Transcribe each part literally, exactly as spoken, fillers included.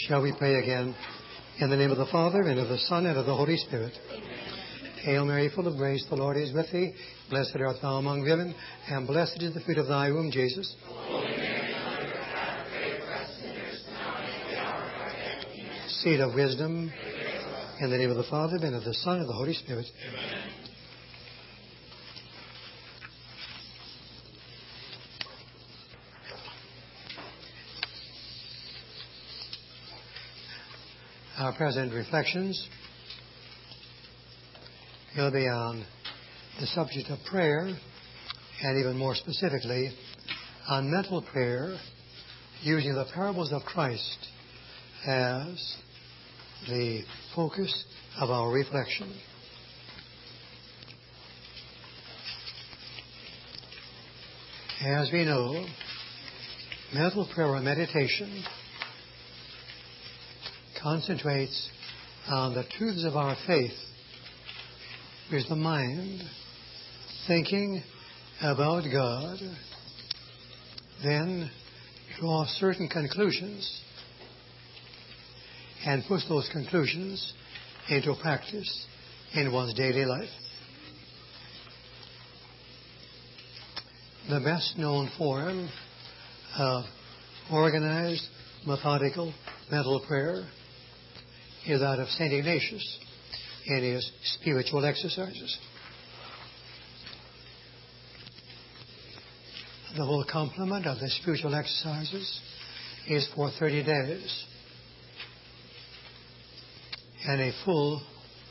Shall we pray again? In the name of the Father, and of the Son, and of the Holy Spirit. Amen. Hail Mary, full of grace, the Lord is with thee. Blessed art thou among women, and blessed is the fruit of thy womb, Jesus. Holy Mary, Mother of God, pray for us sinners, now and at the hour of our death. Amen. Seed of wisdom. In the name of the Father, and of the Son, and of the Holy Spirit. Amen. Our present reflections will be on the subject of prayer, and even more specifically, on mental prayer, using the parables of Christ as the focus of our reflection. As we know, mental prayer or meditation concentrates on the truths of our faith with the mind, thinking about God, then draw certain conclusions and push those conclusions into practice in one's daily life. The best known form of organized, methodical mental prayer is that of Saint Ignatius in his spiritual exercises. The whole complement of the spiritual exercises is for thirty days. And a full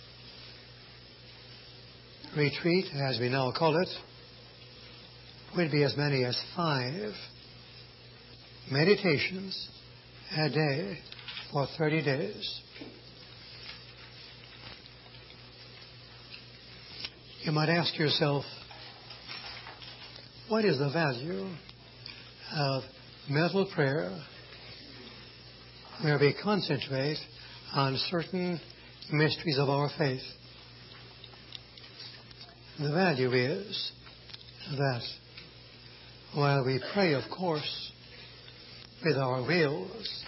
retreat, as we now call it, would be as many as five meditations a day for thirty days. You might ask yourself, what is the value of mental prayer where we concentrate on certain mysteries of our faith? The value is that while we pray, of course, with our wills,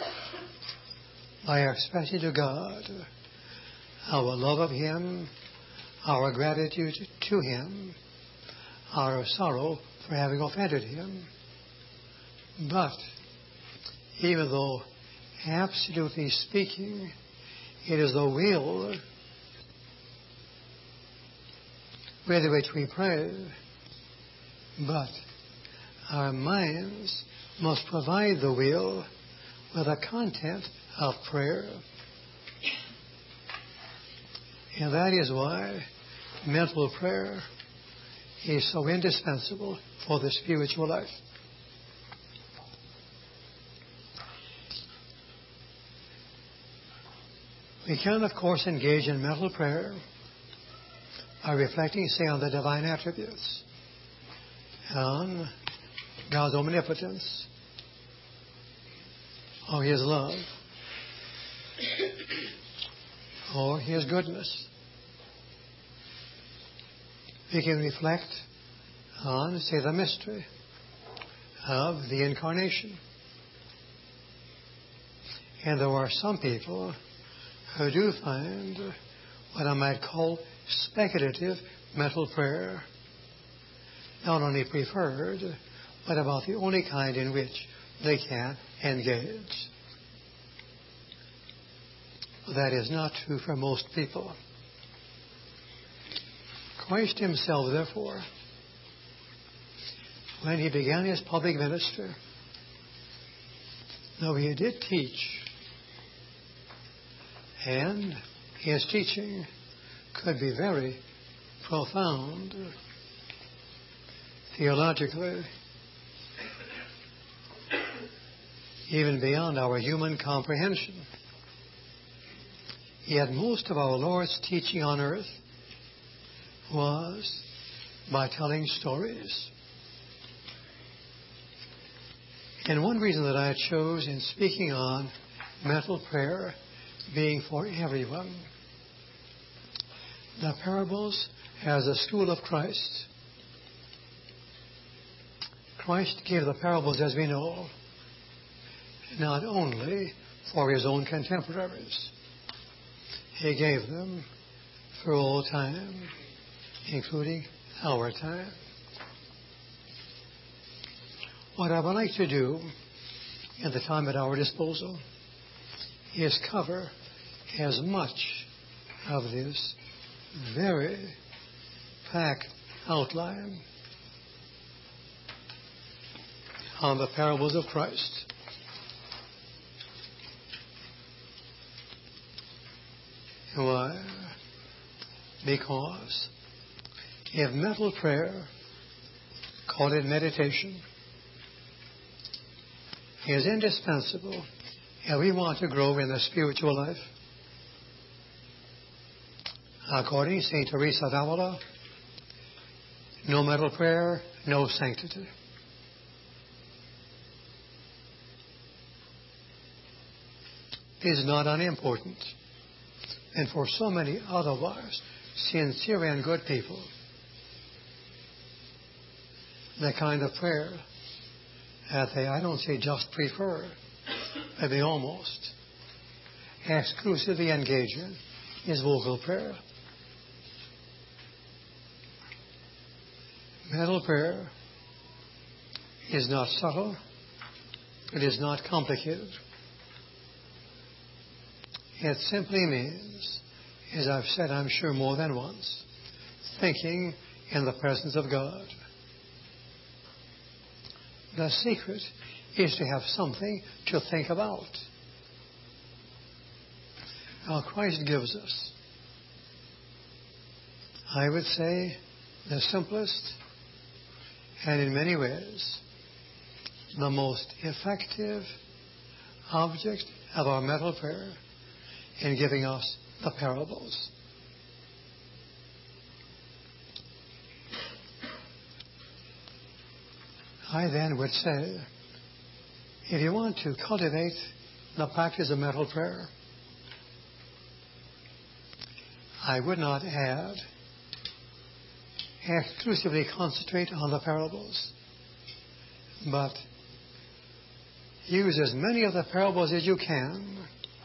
by expressing to God our love of Him, our gratitude to Him, our sorrow for having offended Him. But even though, absolutely speaking, it is the will with which we pray, but our minds must provide the will with the content of prayer. And that is why mental prayer is so indispensable for the spiritual life. We can, of course, engage in mental prayer by reflecting, say, on the divine attributes, on God's omnipotence, or His love, or His goodness. We can reflect on, say, the mystery of the Incarnation. And there are some people who do find what I might call speculative mental prayer not only preferred, but about the only kind in which they can engage. That is not true for most people. Christ Himself, therefore, when He began His public ministry, though He did teach, and His teaching could be very profound theologically, even beyond our human comprehension. Yet most of our Lord's teaching on earth was by telling stories. And one reason that I chose in speaking on mental prayer being for everyone, the parables as a school of Christ. Christ gave the parables, as we know, not only for his own contemporaries. He gave them for all time, including our time. What I would like to do in the time at our disposal is cover as much of this very packed outline on the parables of Christ. Why? Because if mental prayer, call it meditation, is indispensable and we want to grow in the spiritual life, according to Saint Teresa of Avila, no mental prayer, no sanctity. It is not unimportant. And for so many otherwise sincere and good people, the kind of prayer that they, I don't say just prefer, but they almost exclusively engage in is vocal prayer. Mental prayer is not subtle. It is not complicated. It simply means, as I've said, I'm sure more than once, thinking in the presence of God. The secret is to have something to think about. Now, Christ gives us, I would say, the simplest and in many ways the most effective object of our mental prayer in giving us the parables. I then would say, if you want to cultivate the practice of mental prayer, I would not add exclusively concentrate on the parables, but use as many of the parables as you can.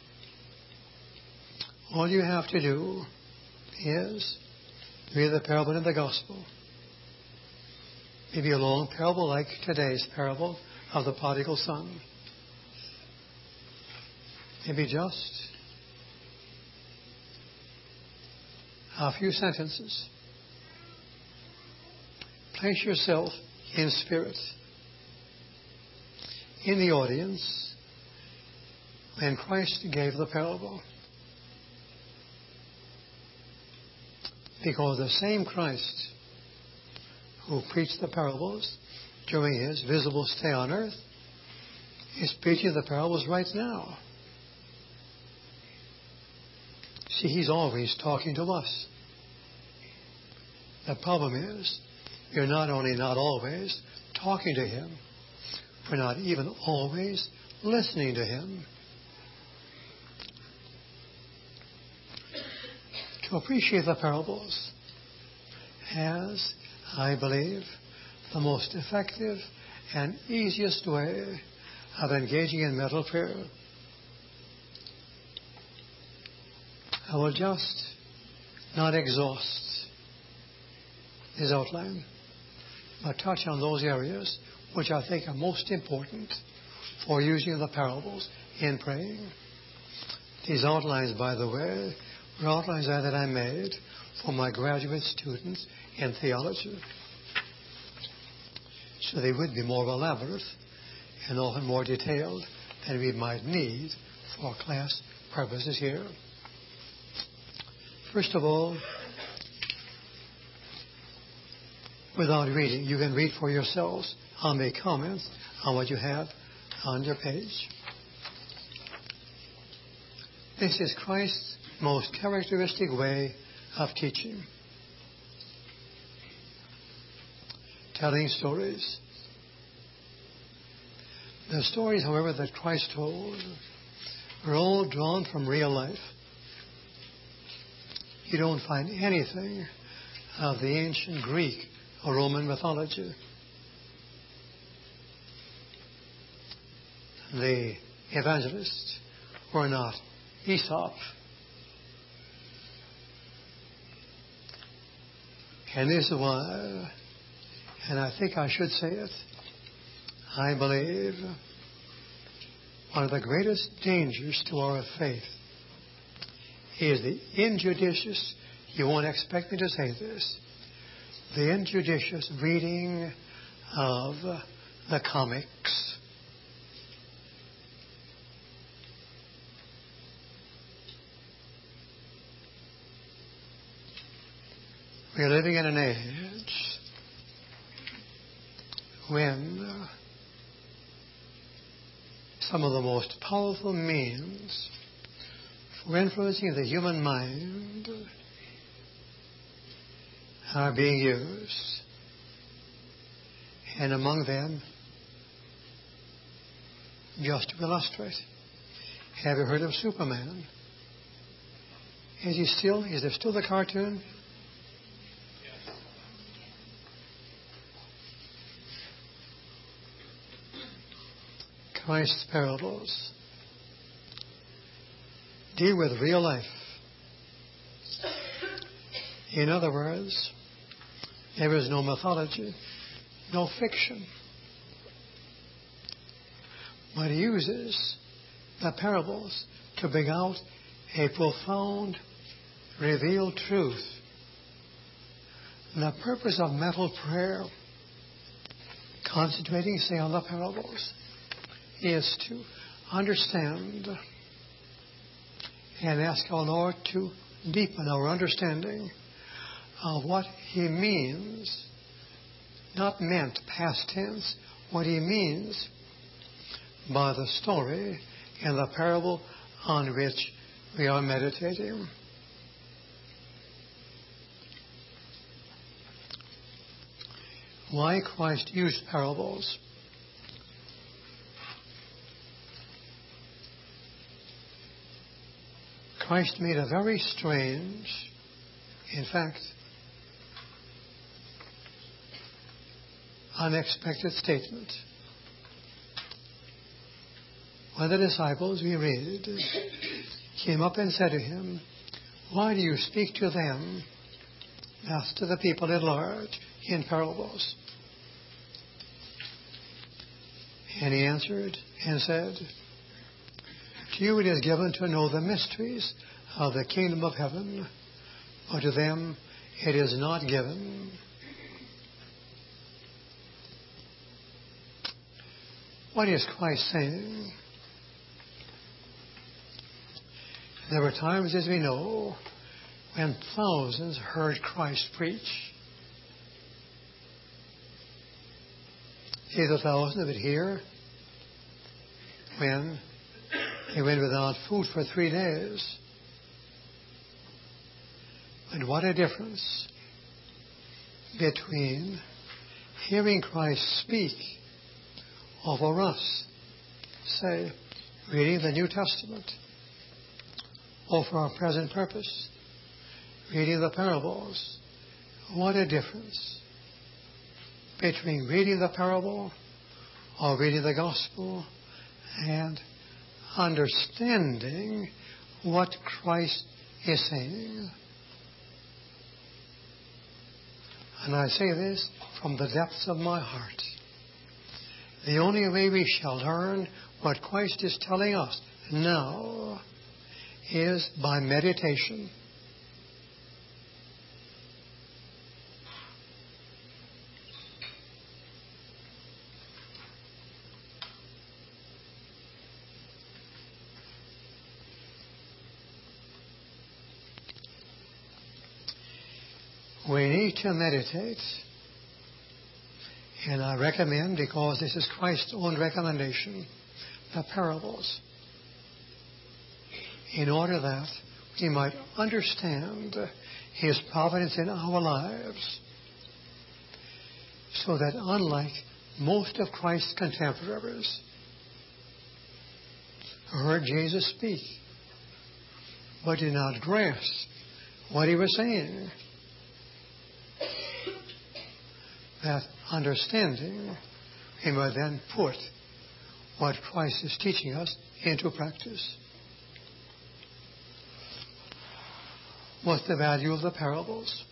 All you have to do is read the parable in the Gospel. Maybe a long parable like today's parable of the prodigal son. Maybe just a few sentences. Place yourself in spirit in the audience when Christ gave the parable. Because the same Christ who preached the parables during his visible stay on earth is preaching the parables right now. See, he's always talking to us. The problem is, you're not only not always talking to him, we're not even always listening to him. To appreciate the parables as, I believe, the most effective and easiest way of engaging in mental prayer, I will just not exhaust this outline, but touch on those areas which I think are most important for using the parables in praying. These outlines, by the way, were outlines that I made for my graduate students in theology. So they would be more elaborate and often more detailed than we might need for class purposes here. First of all, without reading, you can read for yourselves. I'll make comments on what you have on your page. This is Christ's most characteristic way of teaching. Telling stories. The stories, however, that Christ told are all drawn from real life. You don't find anything of the ancient Greek or Roman mythology. The evangelist were not Aesop. And this is why, and I think I should say it, I believe one of the greatest dangers to our faith is the injudicious, you won't expect me to say this, the injudicious reading of the comics. We're living in an age when uh, some of the most powerful means for influencing the human mind are being used. And among them, just to illustrate, have you heard of Superman? Is he still, is there still the cartoon? Christ's parables deal with real life. In other words, there is no mythology, no fiction. But he uses the parables to bring out a profound, revealed truth. And the purpose of mental prayer, concentrating, say, on the parables, is to understand and ask our Lord to deepen our understanding of what He means, not meant past tense, what He means by the story and the parable on which we are meditating. Why Christ used parables? Christ made a very strange, in fact, unexpected statement. When the disciples, we read, came up and said to him, "Why do you speak to them, as to the people at large, in parables?" And he answered and said, "To you it is given to know the mysteries of the kingdom of heaven, but to them it is not given." What is Christ saying? There were times, as we know, when thousands heard Christ preach. See the thousands of it here when he went without food for three days. And what a difference between hearing Christ speak over us, say, reading the New Testament, or for our present purpose, reading the parables. What a difference between reading the parable or reading the gospel and understanding what Christ is saying. And I say this from the depths of my heart. The only way we shall learn what Christ is telling us now is by meditation. We need to meditate, and I recommend, because this is Christ's own recommendation, the parables, in order that we might understand His providence in our lives, so that unlike most of Christ's contemporaries who heard Jesus speak but did not grasp what He was saying, that understanding, we might then put what Christ is teaching us into practice. What's the value of the parables?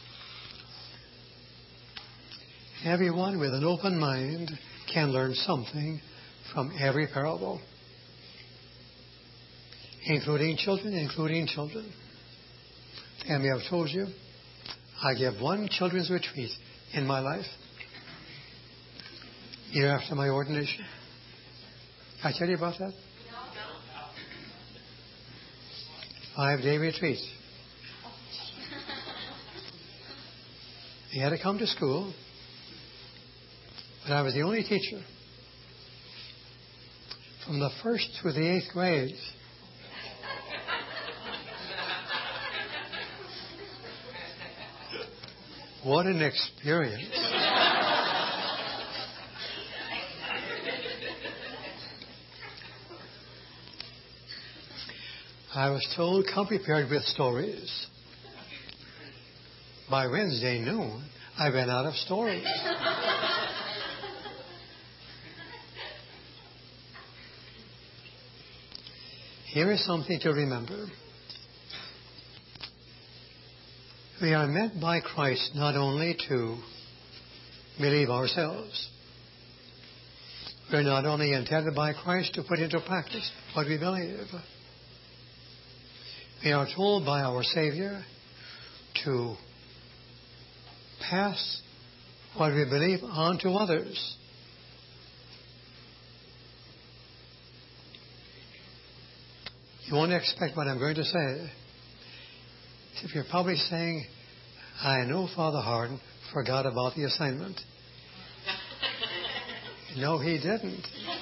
Everyone with an open mind can learn something from every parable, including children, including children. And we have told you, I gave one children's retreat in my life, year after my ordination. I tell you about that? Five-day retreat. He had to come to school, but I was the only teacher from the first through the eighth grade. What an experience. I was told, come prepared with stories. By Wednesday noon, I ran out of stories. Here is something to remember. We are meant by Christ not only to believe ourselves. We're not only intended by Christ to put into practice what we believe. We are told by our Savior to pass what we believe on to others. You won't expect what I'm going to say. If you're probably saying, I know Father Hardin forgot about the assignment. No, he didn't.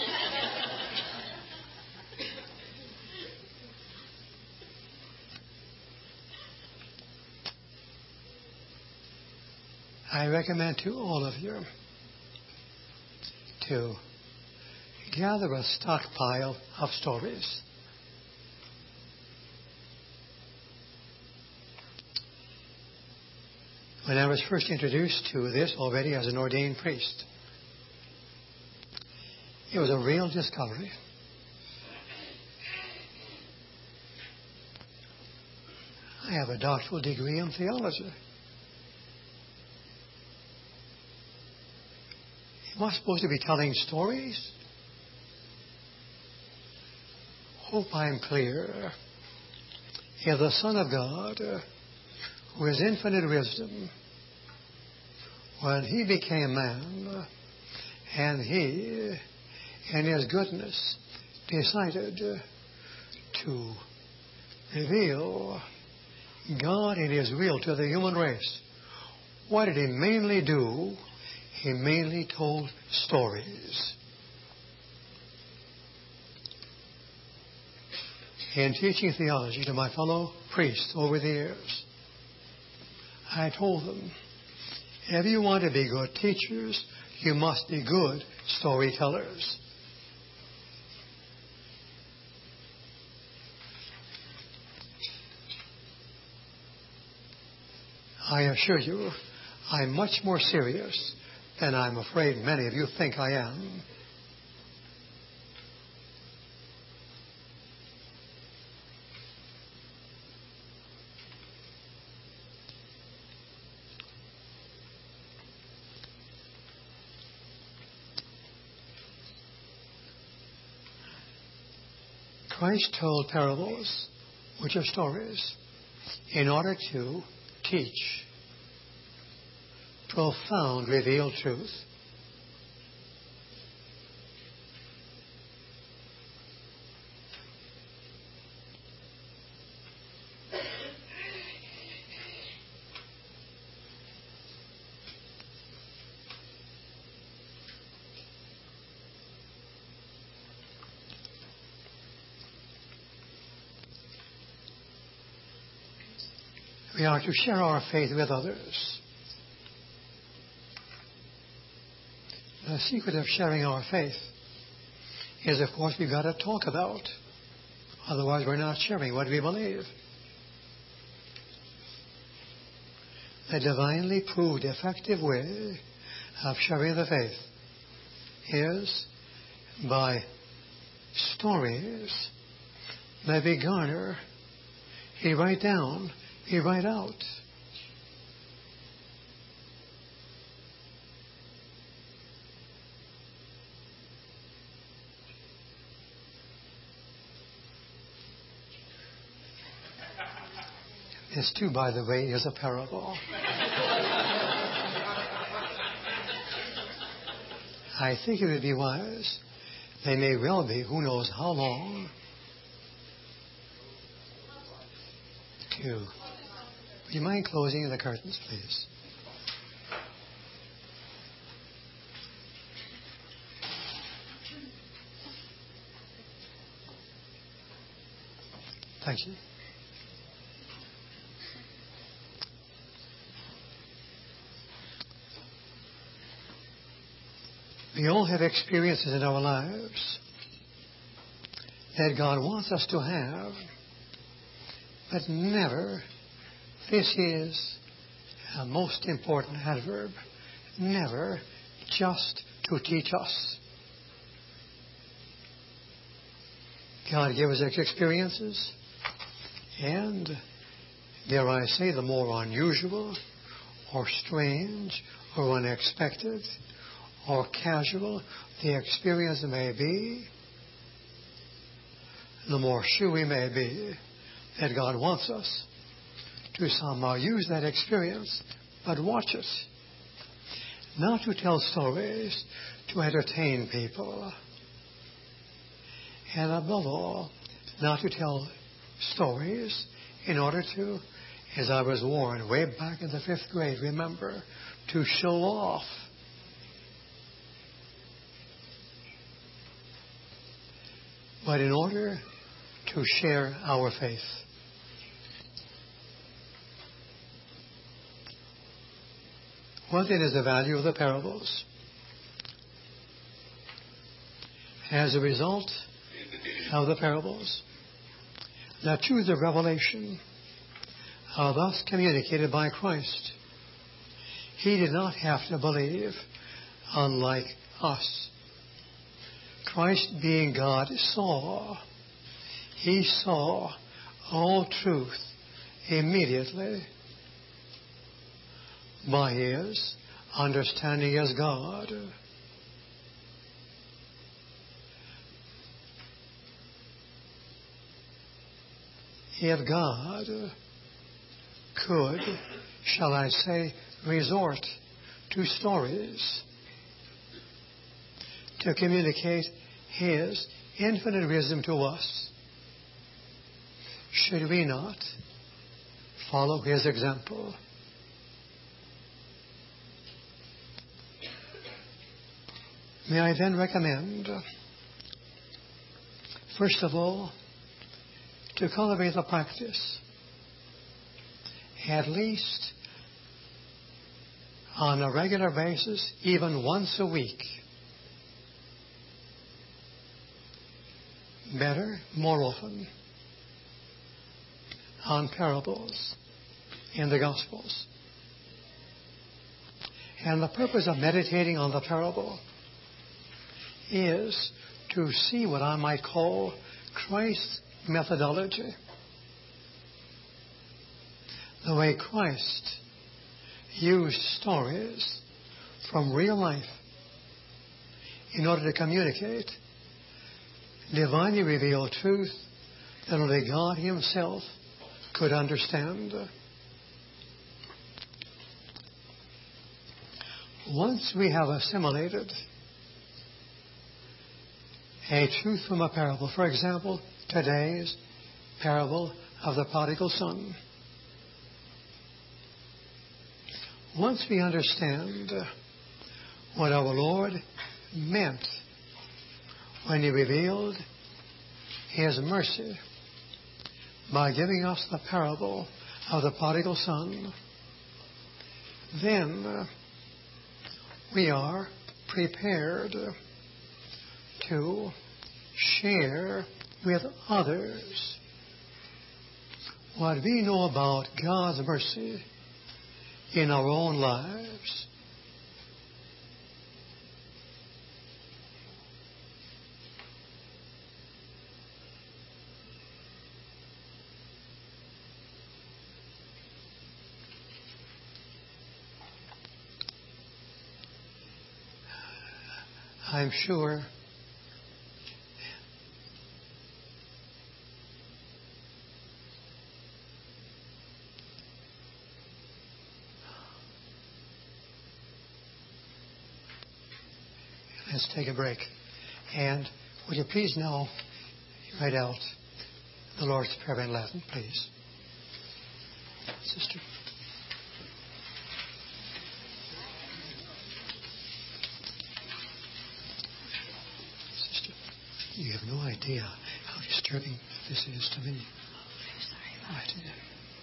I recommend to all of you to gather a stockpile of stories. When I was first introduced to this already as an ordained priest, it was a real discovery. I have a doctoral degree in theology. Am I supposed to be telling stories? Hope I'm clear. If the Son of God, who is infinite wisdom, when he became man, and he, in his goodness, decided to reveal God in his will to the human race, what did he mainly do? He mainly told stories. In teaching theology to my fellow priests over the years, I told them, if you want to be good teachers, you must be good storytellers. I assure you, I'm much more serious than I'm afraid many of you think I am. Christ told parables, which are stories, in order to teach profound revealed truth. We are to share our faith with others. The secret of sharing our faith is, of course, we've got to talk about. Otherwise, we're not sharing what we believe. The divinely proved effective way of sharing the faith is by stories that we garner, we write down be right out. This too, by the way, is a parable. I think it would be wise. They may well be, who knows how long, to. Would you mind closing the curtains, please? Thank you. We all have experiences in our lives that God wants us to have, but never, this is a most important adverb, never just to teach us. God gave us experiences, and dare I say, the more unusual or strange or unexpected or casual the experience may be, the more sure we may be that God wants us to somehow use that experience, but watch it. Not to tell stories, to entertain people. And above all, not to tell stories in order to, as I was warned way back in the fifth grade, remember, to show off. But in order to share our faith. What then is the value of the parables? As a result of the parables, the truths of revelation are thus communicated by Christ. He did not have to believe, unlike us. Christ, being God, saw. He saw all truth immediately by His understanding as God. If God could, shall I say, resort to stories to communicate His infinite wisdom to us, should we not follow His example? May I then recommend, first of all, to cultivate the practice, at least on a regular basis, even once a week. Better, more often, on parables in the Gospels. And the purpose of meditating on the parable is to see what I might call Christ's methodology. The way Christ used stories from real life in order to communicate divinely revealed truth that only God Himself could understand. Once we have assimilated a truth from a parable, for example, today's parable of the prodigal son. Once we understand what our Lord meant when He revealed His mercy by giving us the parable of the prodigal son, then we are prepared to share with others what we know about God's mercy in our own lives. I'm sure let's take a break. And would you please now write out the Lord's Prayer in Latin, please. Sister. Sister, you have no idea how disturbing this is to me. I'm sorry about Right. that.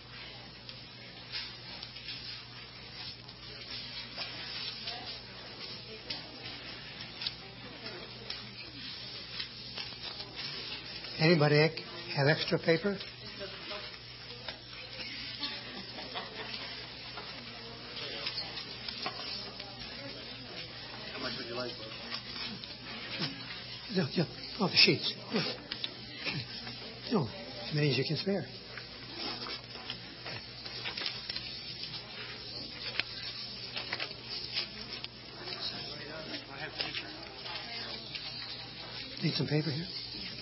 Anybody have extra paper? How much would you like? No, no, oh, the sheets. No, no, as many as you can spare. Need some paper here?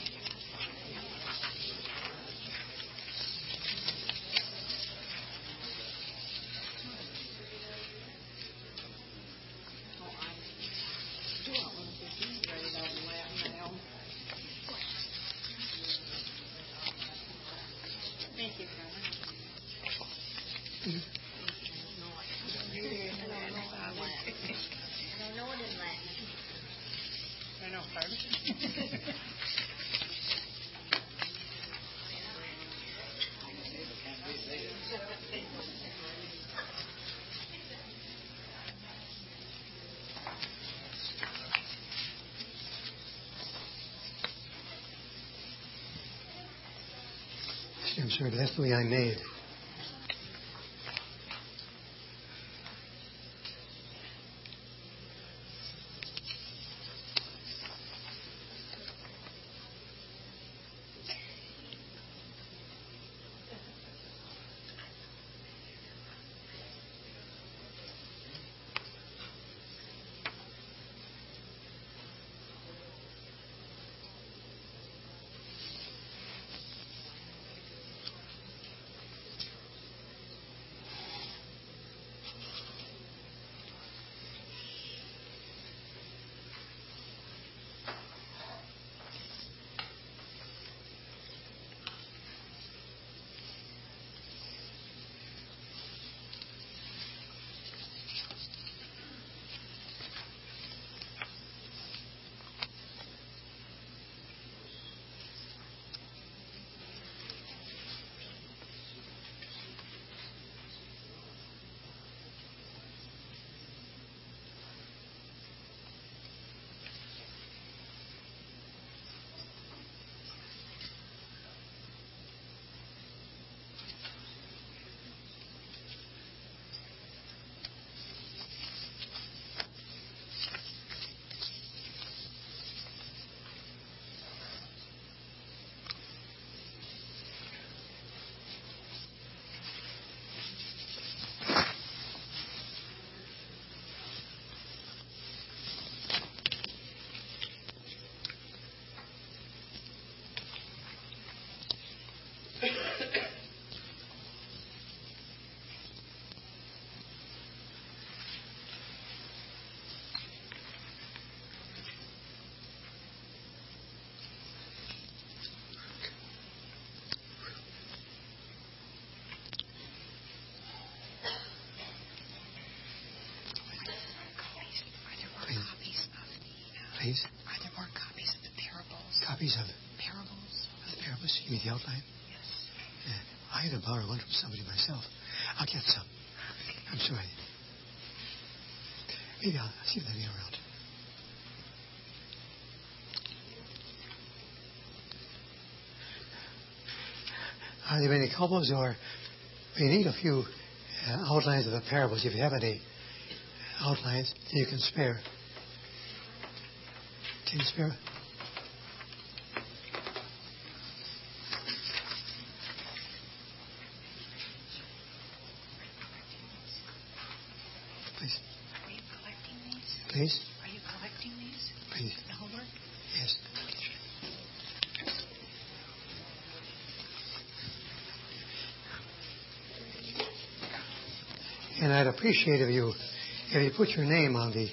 Thank you, Carmen. I don't know it in Latin. I know, pardon? I'm sorry, but that's the way I'm made. Please? Are there more copies of the parables? Copies of Parables? of the parables? You mean the outline? Yes. Yeah. I had to borrow one from somebody myself. I'll get some. I'm sorry. Maybe I'll see if they're around. Are there any couples, or we need a few uh, outlines of the parables? If you have any outlines that you can spare. Can you spare? Please. Are you collecting these? Please. Are you collecting these? Please. The homework? Yes. And I'd appreciate if you if you put your name on the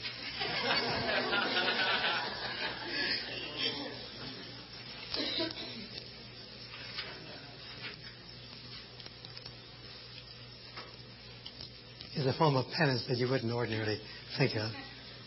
is a form of penance that you wouldn't ordinarily think of.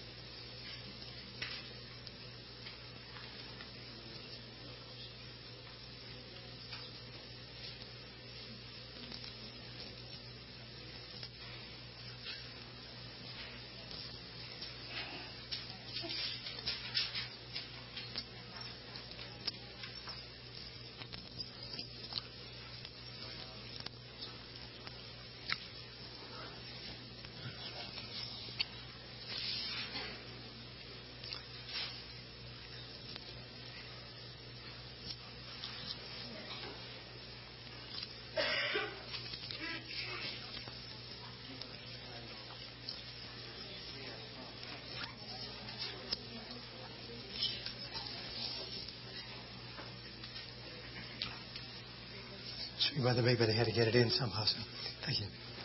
Sweet Mother Big, but I had to get it in somehow. So, thank you.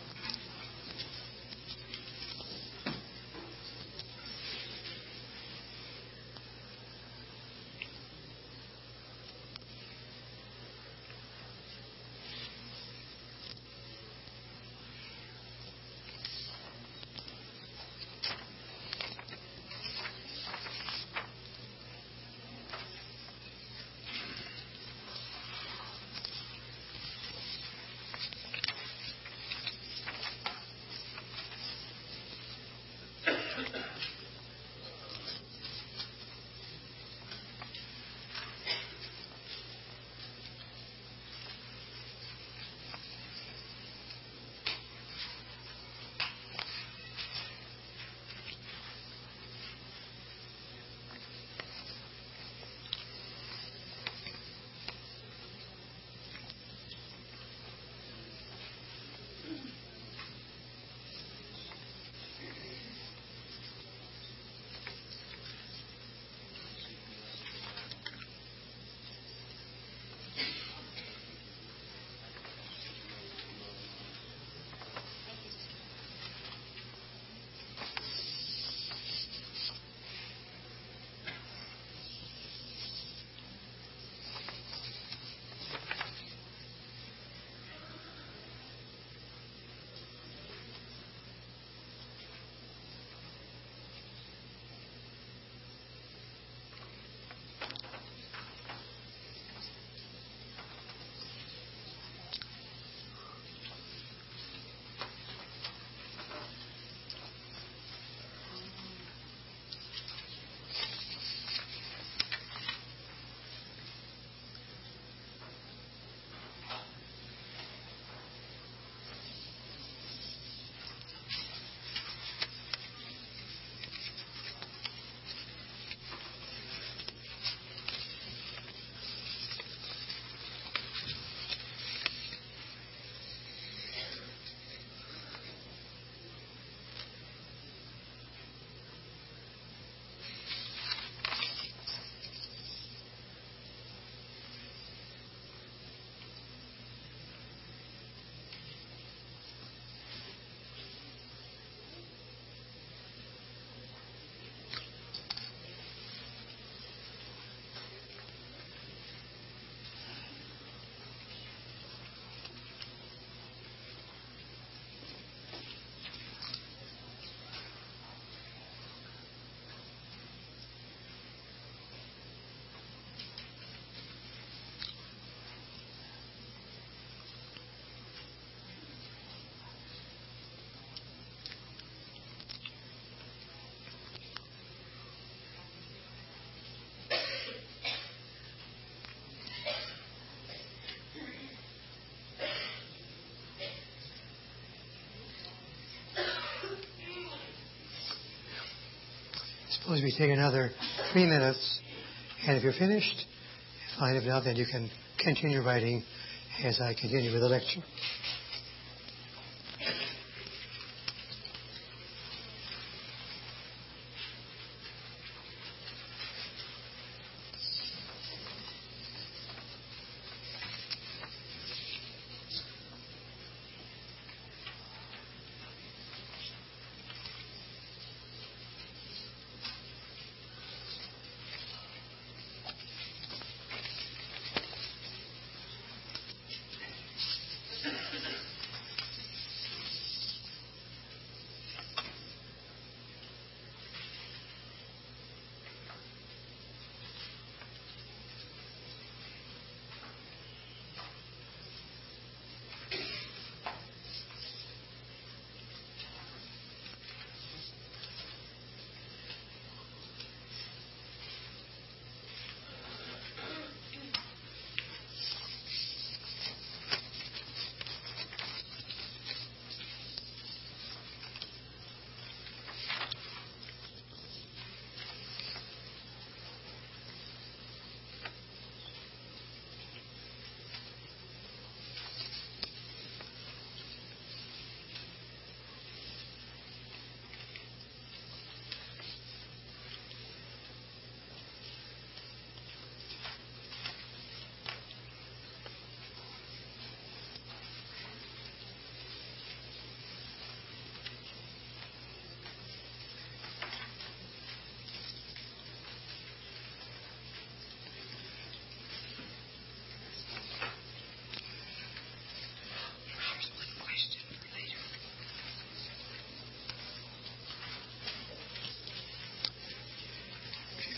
Suppose we take another three minutes, and if you're finished, fine. If not, then you can continue writing as I continue with the lecture.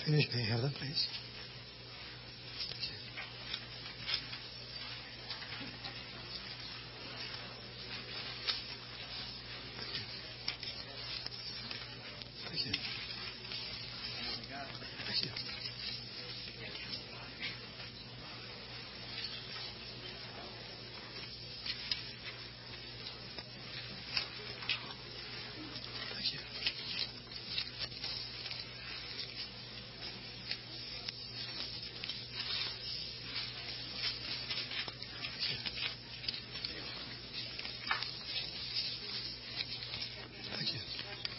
finished, may I have them, please? Thank you. Thank you. Thank you. Thank you.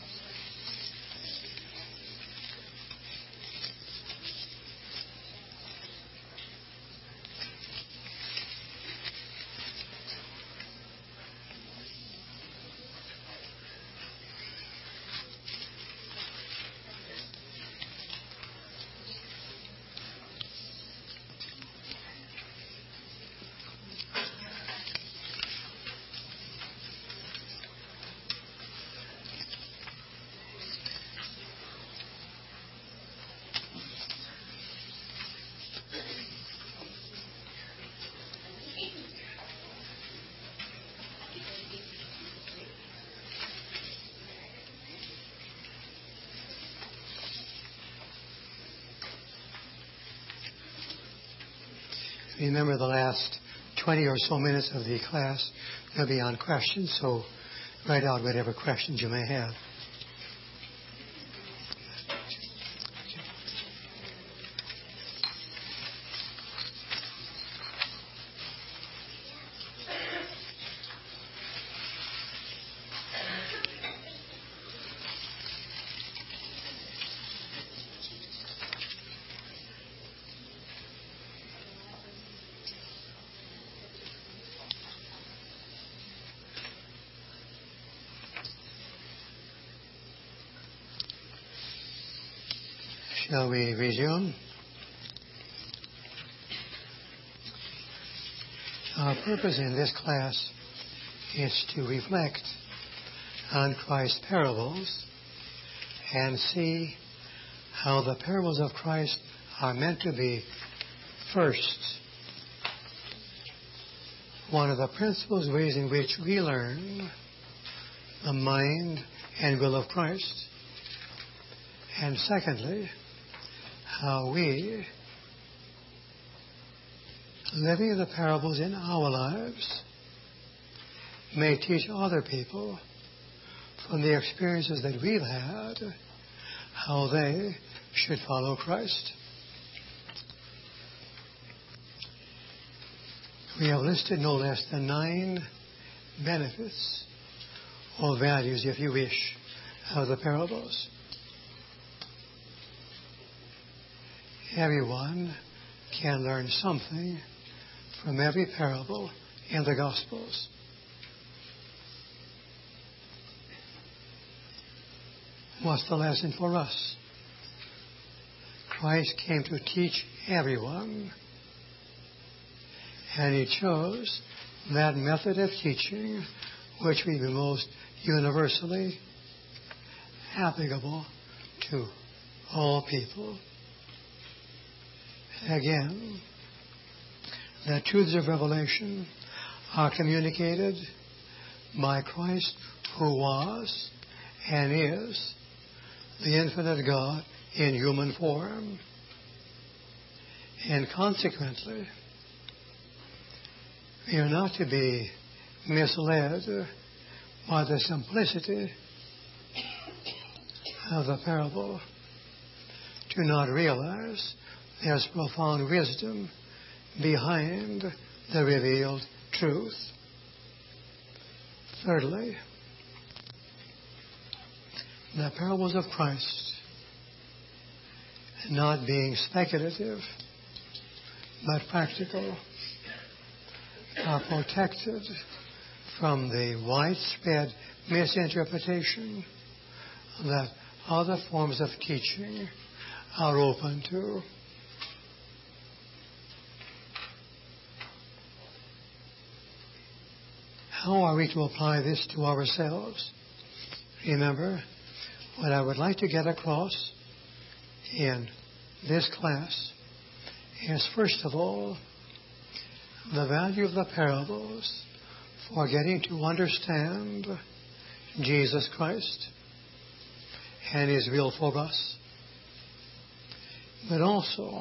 Remember, the last twenty or so minutes of the class will be on questions, so write out whatever questions you may have. Shall we resume? Our purpose in this class is to reflect on Christ's parables and see how the parables of Christ are meant to be, first, one of the principal ways in which we learn the mind and will of Christ, and secondly, how we, living the parables in our lives, may teach other people from the experiences that we've had how they should follow Christ. We have listed no less than nine benefits or values, if you wish, of the parables. Everyone can learn something from every parable in the Gospels. What's the lesson for us? Christ came to teach everyone, and He chose that method of teaching which will be most universally applicable to all people. Again, the truths of revelation are communicated by Christ, who was and is the infinite God in human form. And consequently, we are not to be misled by the simplicity of the parable, to not realize there's profound wisdom behind the revealed truth. Thirdly, the parables of Christ, not being speculative but practical, are protected from the widespread misinterpretation that other forms of teaching are open to. How are we to apply this to ourselves? Remember, what I would like to get across in this class is, first of all, the value of the parables for getting to understand Jesus Christ and His will for us. But also,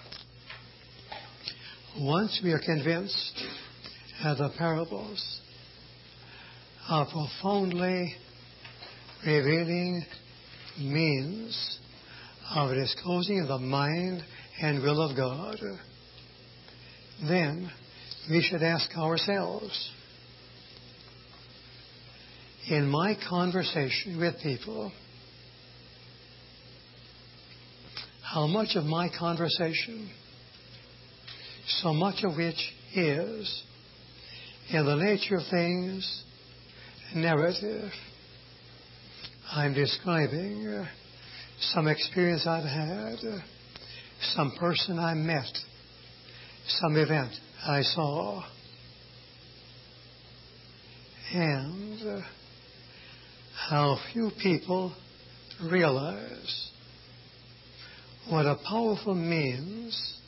once we are convinced that the parables are profoundly revealing means of disclosing the mind and will of God, then we should ask ourselves, in my conversation with people, how much of my conversation, so much of which is, in the nature of things, narrative. I'm describing some experience I've had, some person I met, some event I saw, and how few people realize what a powerful means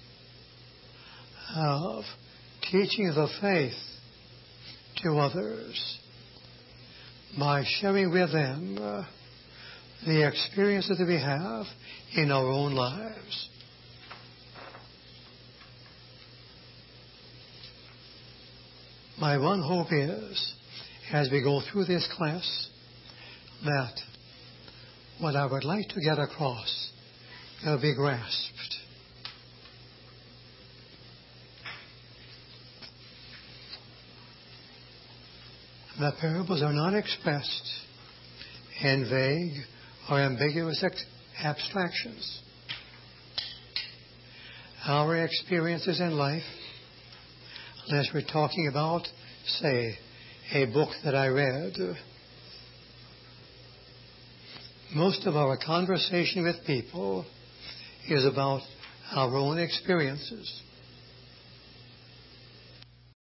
of teaching the faith to others by sharing with them uh, the experiences that we have in our own lives. My one hope is, as we go through this class, that what I would like to get across will be grasped. The parables are not expressed in vague or ambiguous ex- abstractions. Our experiences in life, unless we're talking about, say, a book that I read, most of our conversation with people is about our own experiences.